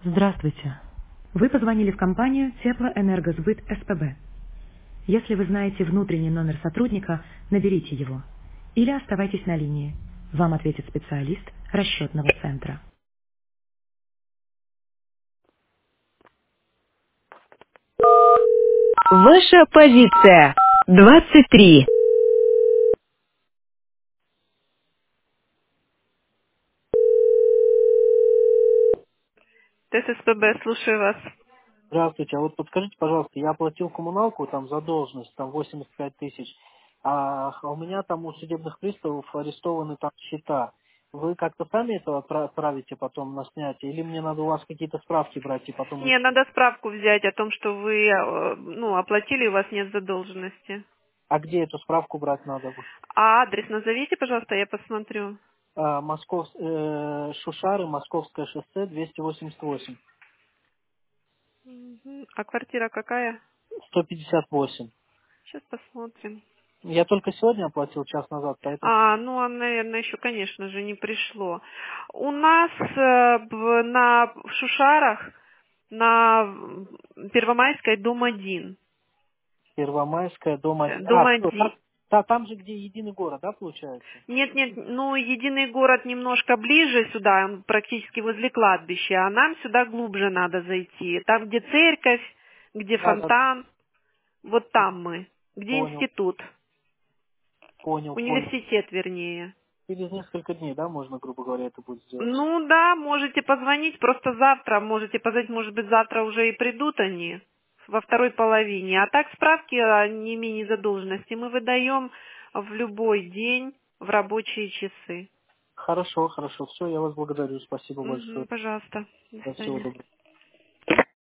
Здравствуйте. Вы позвонили в компанию Теплоэнергосбыт СПБ. Если вы знаете внутренний номер сотрудника, наберите его. Или оставайтесь на линии. Вам ответит специалист расчетного центра. Ваша позиция. 23. ТССПБ, слушаю вас. Здравствуйте. А вот подскажите, пожалуйста, я оплатил коммуналку там задолженность, там 85 тысяч, а у меня там у судебных приставов арестованы там счета. Вы как-то сами это отправите потом на снятие, или мне надо у вас какие-то справки брать и потом их... Не, надо справку взять о том, что вы оплатили, у вас нет задолженности. А где эту справку брать надо? А адрес назовите, пожалуйста, я посмотрю. Шушары, Московское шоссе, 288, Мгм. А квартира какая? 158. Сейчас посмотрим. Я только сегодня оплатил, час назад, поэтому... Наверное, еще, конечно же, не пришло. У нас в Шушарах на Первомайской дом 1. Первомайская, дом 1. Дом 1. Там же, где единый город, да, получается? Нет, единый город немножко ближе сюда, он практически возле кладбища, а нам сюда глубже надо зайти. Там, где церковь, где Да, да, фонтан, вот там мы, где понял, институт, понял. университет вернее. Через несколько дней, да, можно, грубо говоря, это будет сделать. Ну да, можете позвонить, просто завтра, можете позвонить, может быть, завтра уже и придут они во второй половине. А так справки о неимении задолженности мы выдаем в любой день в рабочие часы. Хорошо, хорошо. Все, я вас благодарю. Спасибо большое. Пожалуйста, до Всего свидания. доброго.